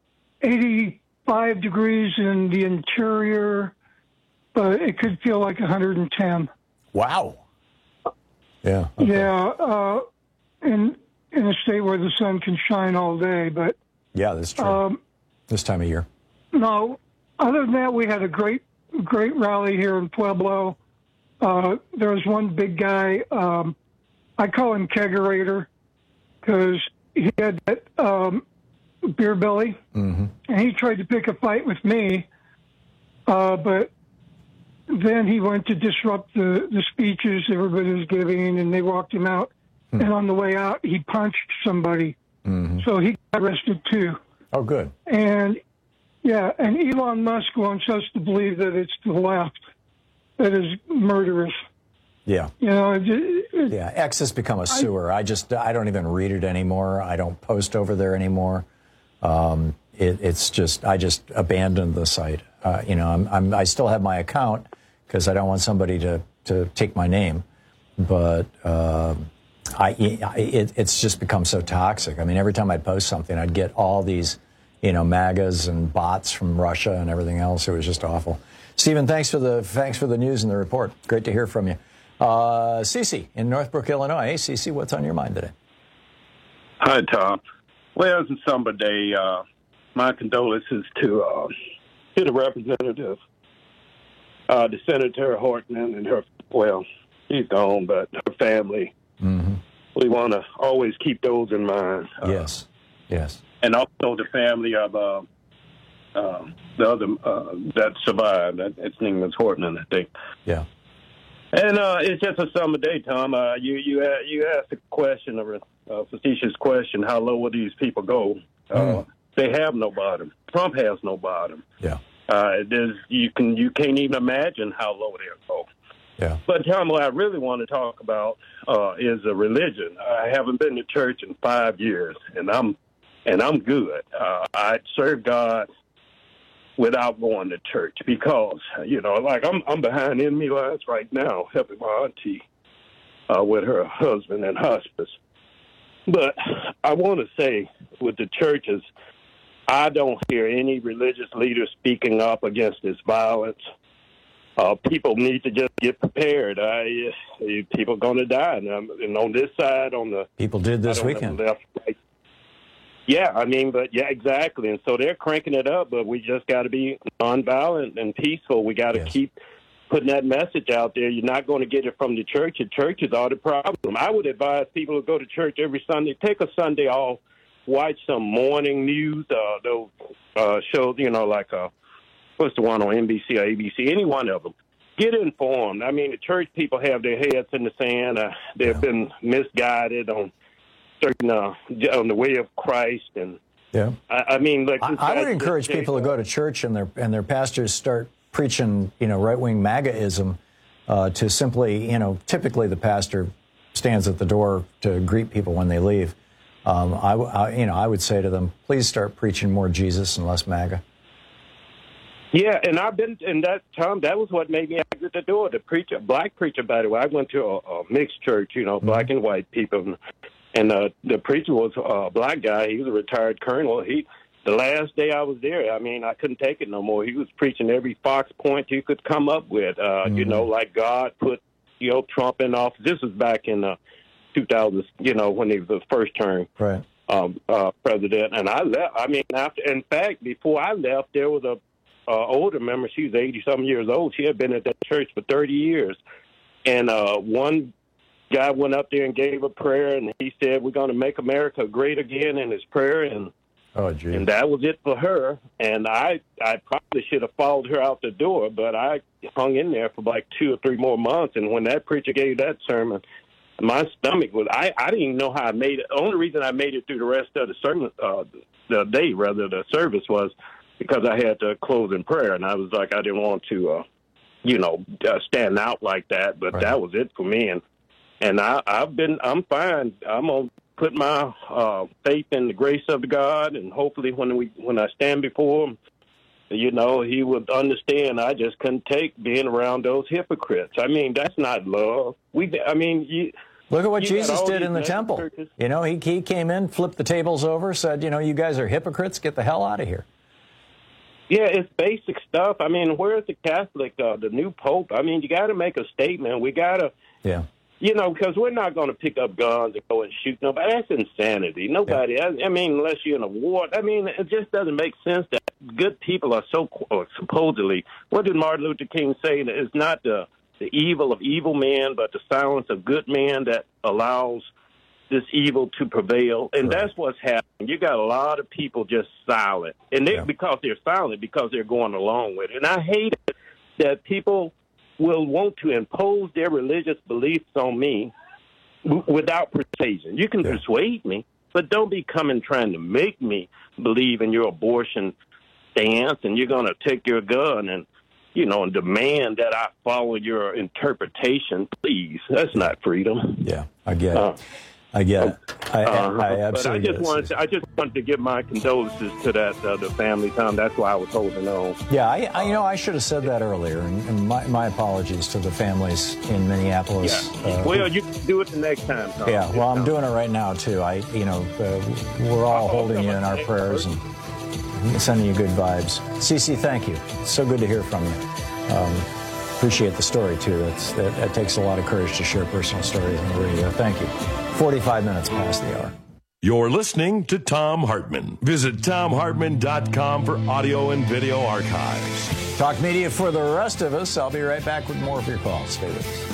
85 degrees in the interior, but it could feel like 110. Wow. Yeah. Okay. Yeah. In a state where the sun can shine all day, but... Yeah, that's true. This time of year. No. Other than that, we had a great rally here in Pueblo. There was one big guy, I call him Kegerator, because he had that beer belly, and he tried to pick a fight with me, but then he went to disrupt the speeches everybody was giving, and they walked him out. And on the way out, he punched somebody. So he got arrested, too. Oh, good. And, yeah, and Elon Musk wants us to believe that it's the left that is murderous. Yeah. You know, yeah, X has become a sewer. I don't even read it anymore. I don't post over there anymore. It's just, I just abandoned the site. You know, I still have my account because I don't want somebody to take my name, but it's just become so toxic. I mean, every time I'd post something, I'd get all these, you know, MAGAs and bots from Russia and everything else. It was just awful. Stephen, thanks for the news and the report. Great to hear from you. Cece in Northbrook, Illinois. Hey, Cece, what's on your mind today? Hi, Tom. Well, it's a somber day. My condolences to the representative, the Senator Hortman and her, well, she's gone, but her family. We want to always keep those in mind. Yes. And also the family of the other that survived. His name was Hortman, I think. Yeah. And it's just a summer day, Tom. You asked a question, a facetious question, how low will these people go? They have no bottom. Trump has no bottom. Yeah. You can't even imagine how low they'll go. Yeah. But Tom, what I really want to talk about is a religion. I haven't been to church in 5 years, and I'm good. I serve God without going to church because, you know, like I'm behind enemy lines right now helping my auntie with her husband in hospice. But I want to say with the churches, I don't hear any religious leaders speaking up against this violence. People need to just get prepared. People are going to die. And on this side, on the... People did this weekend. Left, right. Yeah, I mean, but yeah, exactly. And so they're cranking it up, but we just got to be nonviolent and peaceful. We got to keep putting that message out there. You're not going to get it from the church. The churches are the problem. I would advise people to go to church every Sunday. Take a Sunday off. Watch some morning news. Those shows, you know, like what's the one on NBC or ABC? Any one of them. Get informed. I mean, the church people have their heads in the sand. They've been misguided on certain on the way of Christ, and I mean, like I would encourage people to go to church and their pastors start preaching, you know, right-wing MAGAism to simply, you know, typically the pastor stands at the door to greet people when they leave. I would say to them, please start preaching more Jesus and less MAGA. Yeah, and I've been, and that, Tom, that was what made me exit the door. The preacher, black preacher, by the way, I went to a mixed church, you know, black and white people. And the preacher was a black guy. He was a retired colonel. The last day I was there, I mean, I couldn't take it no more. He was preaching every Fox point you could come up with, you know, like God put, you know, Trump in office. This was back in 2000, you know, when he was the first term president. And I left. I mean, in fact, before I left, there was a older member. She was 80-something years old. She had been at that church for 30 years. And one guy went up there and gave a prayer, and he said, we're going to make America great again in his prayer. And and that was it for her. And I probably should have followed her out the door, but I hung in there for like 2 or 3 more months. And when that preacher gave that sermon, my stomach was, I didn't even know how I made it. The only reason I made it through the rest of the sermon, the service, was because I had to close in prayer. And I was like, I didn't want to, stand out like that. But that was it for me. And I'm fine. I'm going to put my faith in the grace of God, and hopefully when I stand before him, you know, he would understand I just couldn't take being around those hypocrites. I mean, that's not love. Look at what Jesus did in the temple. Churches. You know, he came in, flipped the tables over, said, you know, you guys are hypocrites, get the hell out of here. Yeah, it's basic stuff. I mean, where's the Catholic, the new Pope? I mean, you got to make a statement. We got to... Yeah. You know, because we're not going to pick up guns and go and shoot nobody. That's insanity. Nobody, I mean, unless you're in a war. I mean, it just doesn't make sense that good people are so, supposedly, what did Martin Luther King say? That it's not the evil of evil men, but the silence of good men that allows this evil to prevail. And that's what's happening. and you got a lot of people just silent. And because they're silent, because they're going along with it. And I hate it that people will want to impose their religious beliefs on me without persuasion. You can persuade me, but don't be coming trying to make me believe in your abortion stance, and you're going to take your gun and, and demand that I follow your interpretation. Please, that's not freedom. Yeah, I get it. I absolutely but I just wanted to give my condolences to the family, Tom. That's why I was holding on. Yeah, I should have said that earlier, and my apologies to the families in Minneapolis. Yeah. Well, you can do it the next time, Tom. Yeah, well, I'm doing it right now too. We're all holding you in our prayers and sending you good vibes. Cece, thank you. It's so good to hear from you. Appreciate the story too. That takes a lot of courage to share personal stories on the radio. Thank you. 45 minutes past the hour. You're listening to Thom Hartmann. Visit ThomHartmann.com for audio and video archives. Talk media for the rest of us. I'll be right back with more of your calls. Stay with us.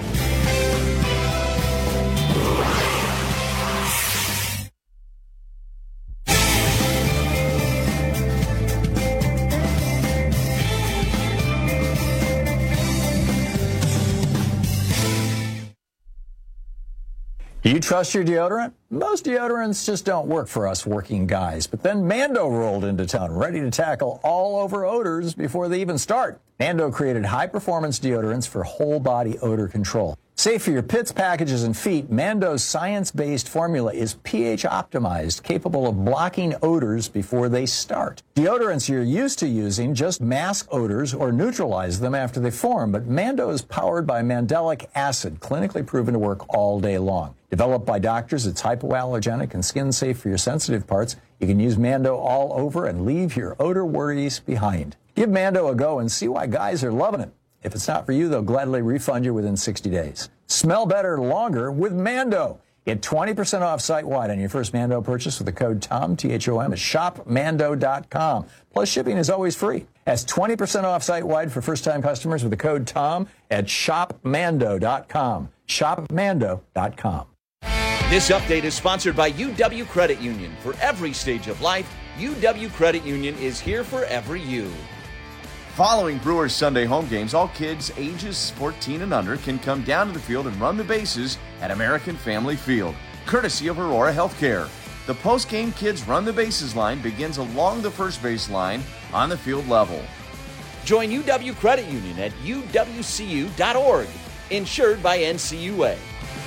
Do you trust your deodorant? Most deodorants just don't work for us working guys. But then Mando rolled into town, ready to tackle all over odors before they even start. Mando created high-performance deodorants for whole-body odor control. Safe for your pits, packages, and feet, Mando's science-based formula is pH-optimized, capable of blocking odors before they start. Deodorants you're used to using just mask odors or neutralize them after they form, but Mando is powered by mandelic acid, clinically proven to work all day long. Developed by doctors, it's hypoallergenic and skin-safe for your sensitive parts. You can use Mando all over and leave your odor worries behind. Give Mando a go and see why guys are loving it. If it's not for you, they'll gladly refund you within 60 days. Smell better longer with Mando. Get 20% off site-wide on your first Mando purchase with the code TOM, T-H-O-M, at shopmando.com. Plus, shipping is always free. That's 20% off site-wide for first-time customers with the code TOM at shopmando.com. Shopmando.com. This update is sponsored by UW Credit Union. For every stage of life, UW Credit Union is here for every you. Following Brewers Sunday home games, all kids ages 14 and under can come down to the field and run the bases at American Family Field, courtesy of Aurora Healthcare. The post-game Kids Run the Bases line begins along the first base line on the field level. Join UW Credit Union at uwcu.org, insured by NCUA.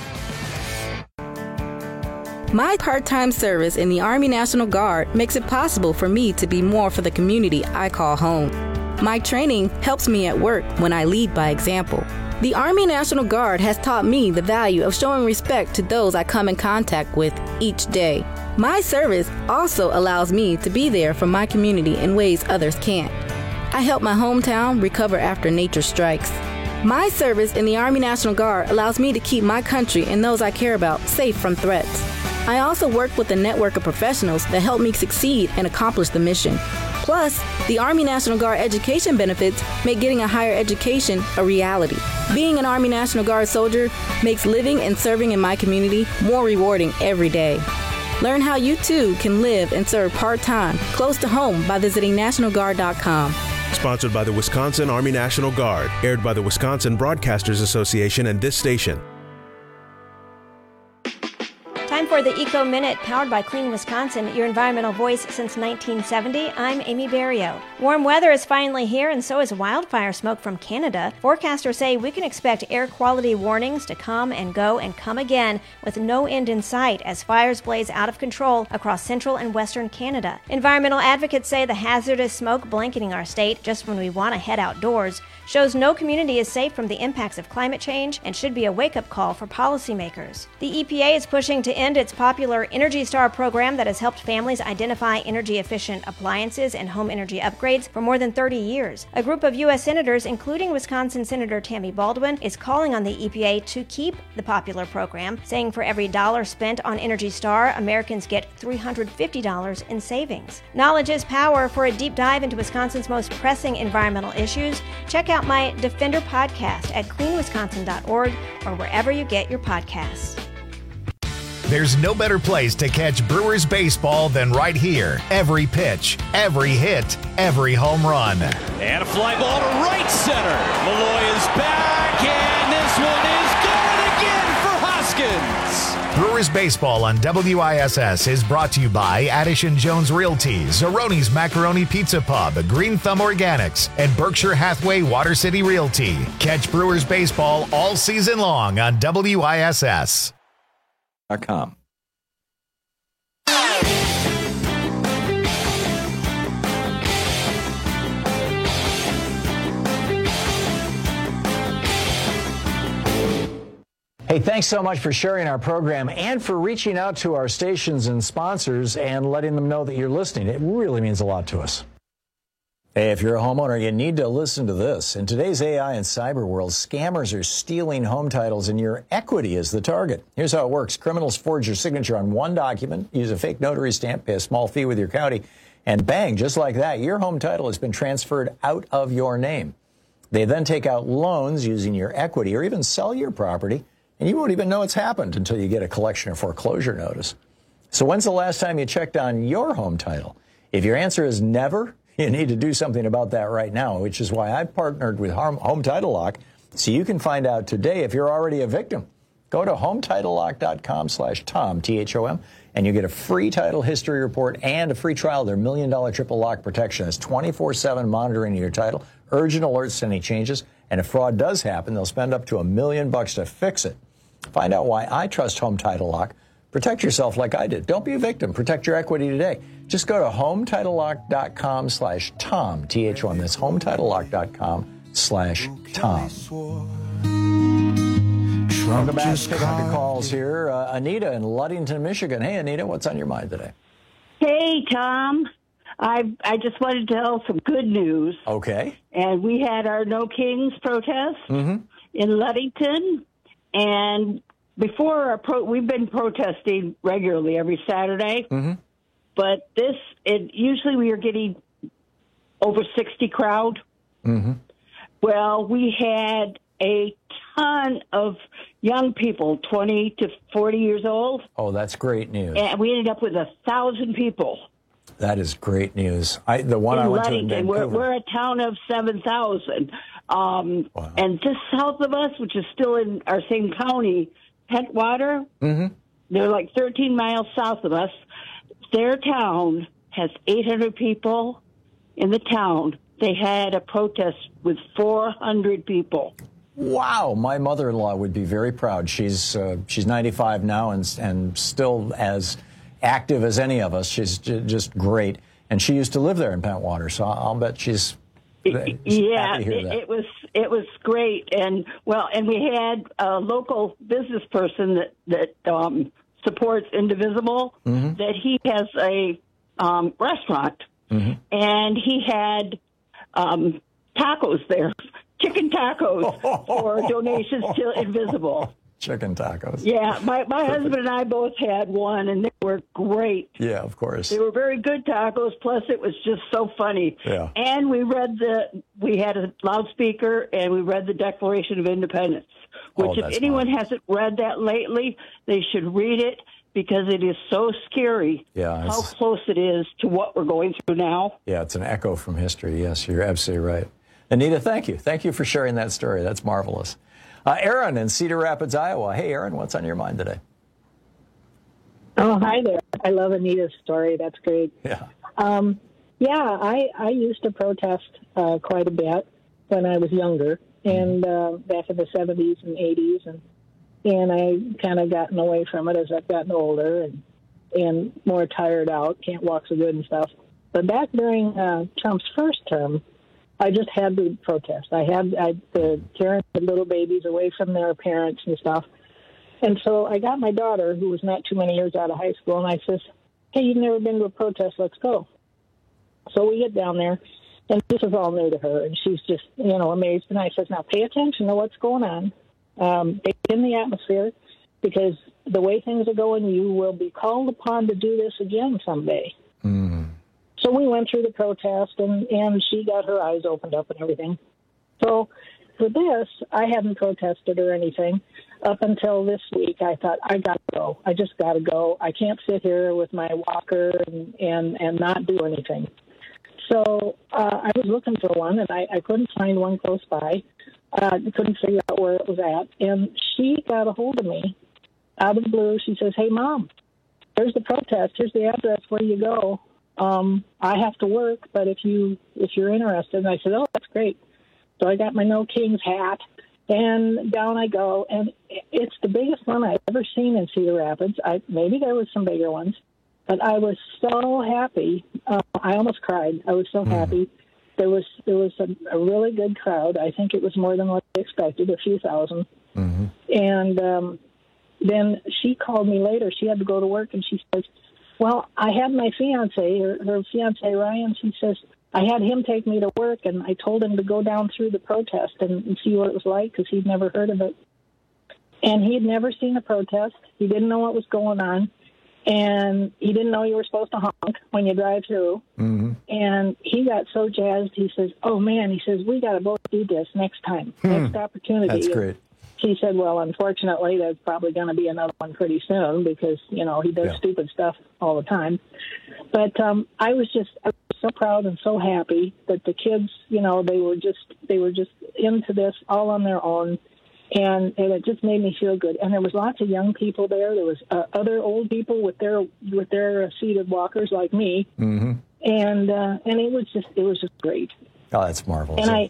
My part-time service in the Army National Guard makes it possible for me to be more for the community I call home. My training helps me at work when I lead by example. The Army National Guard has taught me the value of showing respect to those I come in contact with each day. My service also allows me to be there for my community in ways others can't. I help my hometown recover after nature strikes. My service in the Army National Guard allows me to keep my country and those I care about safe from threats. I also work with a network of professionals that help me succeed and accomplish the mission. Plus, the Army National Guard education benefits make getting a higher education a reality. Being an Army National Guard soldier makes living and serving in my community more rewarding every day. Learn how you too can live and serve part-time, close to home by visiting NationalGuard.com. Sponsored by the Wisconsin Army National Guard. Aired by the Wisconsin Broadcasters Association and this station. Time for the Eco Minute, powered by Clean Wisconsin, your environmental voice since 1970. I'm Amy Barrio. Warm weather is finally here, and so is wildfire smoke from Canada. Forecasters say we can expect air quality warnings to come and go and come again with no end in sight as fires blaze out of control across central and western Canada. Environmental advocates say the hazardous smoke blanketing our state just when we want to head outdoors shows no community is safe from the impacts of climate change and should be a wake-up call for policymakers. The EPA is pushing to end its popular Energy Star program that has helped families identify energy-efficient appliances and home energy upgrades for more than 30 years. A group of U.S. senators, including Wisconsin Senator Tammy Baldwin, is calling on the EPA to keep the popular program, saying for every dollar spent on Energy Star, Americans get $350 in savings. Knowledge is power. For a deep dive into Wisconsin's most pressing environmental issues, check out my Defender podcast at cleanwisconsin.org or wherever you get your podcasts. There's no better place to catch Brewers baseball than right here. Every pitch, every hit, every home run. And a fly ball to right center. Malloy is back, and this one is going again for Hoskins. Brewers baseball on WISS is brought to you by Addison Jones Realty, Zeroni's Macaroni Pizza Pub, Green Thumb Organics, and Berkshire Hathaway Water City Realty. Catch Brewers baseball all season long on WISS. .com. Hey, thanks so much for sharing our program and for reaching out to our stations and sponsors and letting them know that you're listening. It really means a lot to us. Hey, if you're a homeowner, you need to listen to this. In today's AI and cyber world, scammers are stealing home titles and your equity is the target. Here's how it works. Criminals forge your signature on one document, use a fake notary stamp, pay a small fee with your county, and bang, just like that, your home title has been transferred out of your name. They then take out loans using your equity or even sell your property, and you won't even know it's happened until you get a collection or foreclosure notice. So when's the last time you checked on your home title? If your answer is never, you need to do something about that right now, which is why I've partnered with Home Title Lock so you can find out today if you're already a victim. Go to HometitleLock.com/Tom, T-H-O-M, and you get a free title history report and a free trial of their $1 million triple lock protection. It's 24/7 monitoring of your title, urgent alerts to any changes, and if fraud does happen, they'll spend up to $1 million to fix it. Find out why I trust Home Title Lock. Protect yourself like I did. Don't be a victim. Protect your equity today. Just go to HometitleLock.com/Tom, T-H-O-M. That's HometitleLock.com/Tom. Welcome back. Take on the calls here. Anita in Ludington, Michigan. Hey, Anita, what's on your mind today? Hey, Tom. I just wanted to tell some good news. Okay. And we had our No Kings protest in Ludington. And before we've been protesting regularly every Saturday. But usually we are getting over 60 crowd. Well, we had a ton of young people, 20 to 40 years old. Oh, that's great news. And we ended up with 1,000 people. That is great news. The one I went to in Vancouver. We're a town of 7,000. Wow. And just south of us, which is still in our same county, Pentwater, they're like 13 miles south of us. Their town has 800 people in the town. They had a protest with 400 people. Wow, my mother-in-law would be very proud. She's 95 now and still as active as any of us. She's just great, and she used to live there in Pentwater, so I'll bet she's happy to hear that. It was great, and we had a local business person that supports Indivisible. That he has a restaurant, and he had tacos there. Chicken tacos for donations to Invisible. Chicken tacos. Yeah, my husband and I both had one, and they were great. Yeah, of course. They were very good tacos, plus it was just so funny. Yeah. And we had a loudspeaker, and we read the Declaration of Independence, which if anyone hasn't read that lately, they should read it, because it is so scary how close it is to what we're going through now. Yeah, it's an echo from history. Yes, you're absolutely right. Anita, thank you. Thank you for sharing that story. That's marvelous. Aaron in Cedar Rapids, Iowa. Hey, Aaron, what's on your mind today? Oh, hi there. I love Anita's story. That's great. Yeah. I used to protest quite a bit when I was younger, and back in the 70s and 80s, and I kind of gotten away from it as I've gotten older and more tired out, can't walk so good and stuff. But back during Trump's first term, I just had to protest. I had the parents had little babies away from their parents and stuff. And so I got my daughter, who was not too many years out of high school, and I says, hey, you've never been to a protest, let's go. So we get down there, and this is all new to her, and she's just, amazed. And I says, now pay attention to what's going on. Take in the atmosphere, because the way things are going, you will be called upon to do this again someday. So we went through the protest, and she got her eyes opened up and everything. So for this, I hadn't protested or anything up until this week. I thought, I got to go. I just got to go. I can't sit here with my walker and not do anything. So I was looking for one, and I couldn't find one close by. I couldn't figure out where it was at. And she got a hold of me out of the blue. She says, "Hey, Mom, there's the protest. Here's the address. Where do you go? I have to work, but if you're interested." And I said, "Oh, that's great." So I got my No Kings hat, and down I go. And it's the biggest one I've ever seen in Cedar Rapids. Maybe there was some bigger ones, but I was so happy. I almost cried. I was so happy. There was a really good crowd. I think it was more than what I expected, a few thousand. Mm-hmm. And then she called me later. She had to go to work, and she says, "Well, I had my fiance, her fiance Ryan." She says, "I had him take me to work, and I told him to go down through the protest and see what it was like, because he'd never heard of it. And he'd never seen a protest. He didn't know what was going on. And he didn't know you were supposed to honk when you drive through." Mm-hmm. And he got so jazzed. He says, "Oh, man," he says, "we got to both do this next time, next opportunity." That's great. She said, "Well, unfortunately, there's probably going to be another one pretty soon, because, he does stupid stuff all the time." But I was so proud and so happy that the kids, they were just into this all on their own. And it just made me feel good. And there was lots of young people there. There was other old people with their seated walkers like me. Mm-hmm. And it was just great. Oh, that's marvelous. And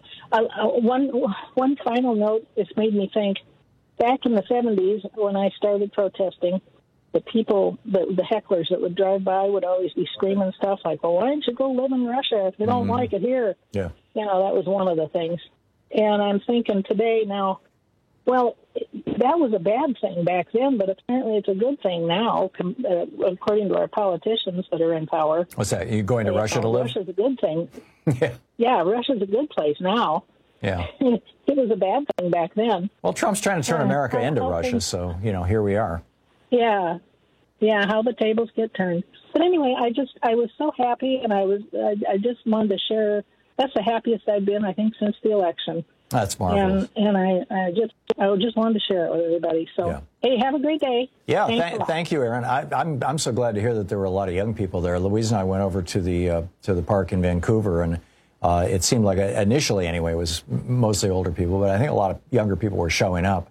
one final note, it's made me think, back in the 70s when I started protesting, the people, the hecklers that would drive by would always be screaming stuff like, "Well, why don't you go live in Russia if you don't like it here?" Yeah. That was one of the things. And I'm thinking today now, well, that was a bad thing back then, but apparently it's a good thing now, according to our politicians that are in power. What's that? You going to Russia to live? Russia's a good thing. Yeah. Yeah, Russia's a good place now. Yeah. It was a bad thing back then. Well, Trump's trying to turn America into Russia, so, here we are. Yeah. Yeah, how the tables get turned. But anyway, I was so happy, and I just wanted to share. That's the happiest I've been, I think, since the election. That's marvelous. And I just wanted to share it with everybody. So, Hey, have a great day. Yeah, thank you, Aaron. I'm so glad to hear that there were a lot of young people there. Louise and I went over to the park in Vancouver, and it seemed like initially, anyway, it was mostly older people, but I think a lot of younger people were showing up.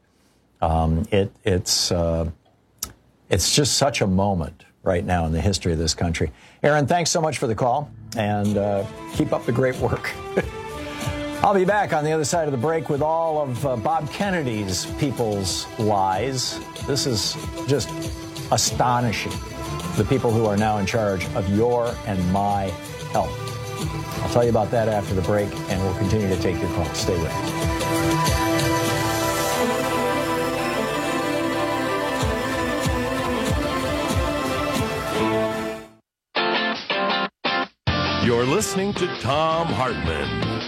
It's just such a moment right now in the history of this country. Aaron, thanks so much for the call, and keep up the great work. I'll be back on the other side of the break with all of Bob Kennedy's people's lies. This is just astonishing, the people who are now in charge of your and my health. I'll tell you about that after the break, and we'll continue to take your calls. Stay with us. You're listening to Thom Hartmann.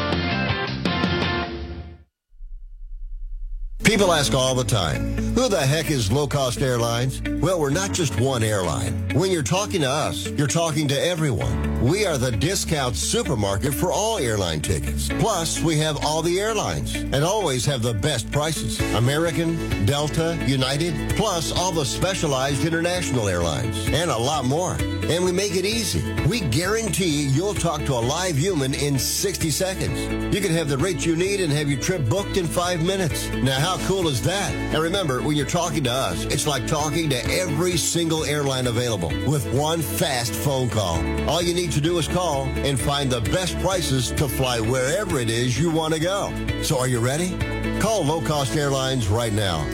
People ask all the time, who the heck is Low Cost Airlines? Well, we're not just one airline. When you're talking to us, you're talking to everyone. We are the discount supermarket for all airline tickets. Plus, we have all the airlines and always have the best prices. American, Delta, United, plus all the specialized international airlines and a lot more. And we make it easy. We guarantee you'll talk to a live human in 60 seconds. You can have the rates you need and have your trip booked in 5 minutes. Now, how cool is that? And remember, when you're talking to us, it's like talking to every single airline available with one fast phone call. All you need to do is call and find the best prices to fly wherever it is you want to go. So are you ready? Call Low Cost Airlines right now.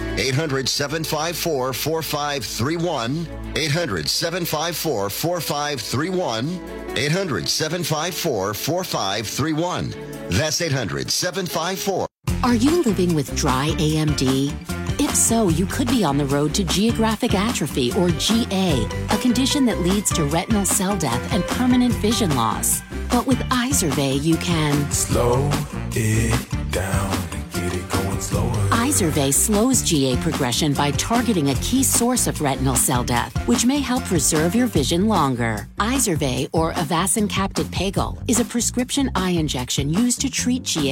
800-754-4531. 800-754-4531. 800-754-4531. That's 800-754. Are you living with dry AMD? If so, you could be on the road to geographic atrophy, or GA, a condition that leads to retinal cell death and permanent vision loss. But with Izervay, you can slow it down and get it going slower. Izervay slows GA progression by targeting a key source of retinal cell death, which may help preserve your vision longer. Izervay, or Avastin Capted Pagel, is a prescription eye injection used to treat GA.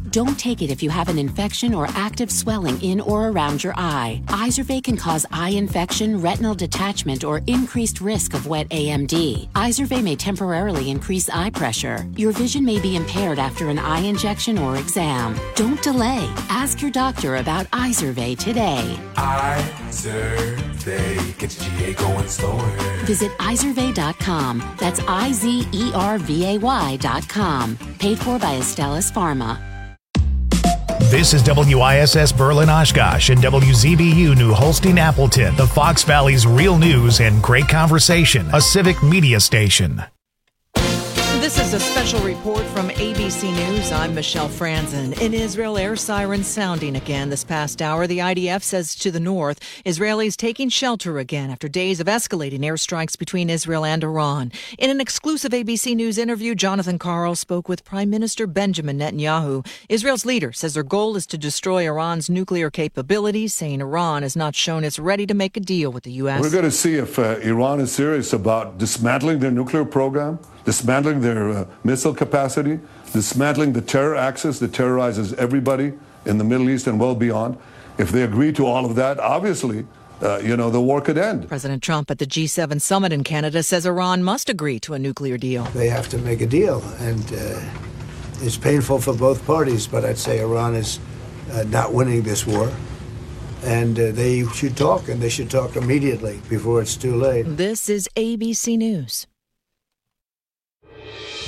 Don't take it if you have an infection or active swelling in or around your eye. Izervay can cause eye infection, retinal detachment, or increased risk of wet AMD. Izervay may temporarily increase eye pressure. Your vision may be impaired after an eye injection or exam. Don't delay. Ask your doctor about Izervay today. Izervay gets GA going slower. Visit Izervay.com. That's IZERVAY.com. Paid for by Astellas Pharma. This is WISS Berlin Oshkosh and WZBU New Holstein Appleton, the Fox Valley's real news and great conversation, a civic media station. This is a special report from ABC News. I'm Michelle Franzen. In Israel, air sirens sounding again this past hour. The IDF says to the north, Israelis taking shelter again after days of escalating airstrikes between Israel and Iran. In an exclusive ABC News interview, Jonathan Karl spoke with Prime Minister Benjamin Netanyahu. Israel's leader says their goal is to destroy Iran's nuclear capabilities, saying Iran has not shown it's ready to make a deal with the U.S. We're going to see if Iran is serious about dismantling their nuclear program, dismantling their missile capacity, dismantling the terror axis that terrorizes everybody in the Middle East and well beyond. If they agree to all of that, obviously, the war could end. President Trump at the G7 summit in Canada says Iran must agree to a nuclear deal. They have to make a deal, and it's painful for both parties, but I'd say Iran is not winning this war. And they should talk, and they should talk immediately before it's too late. This is ABC News.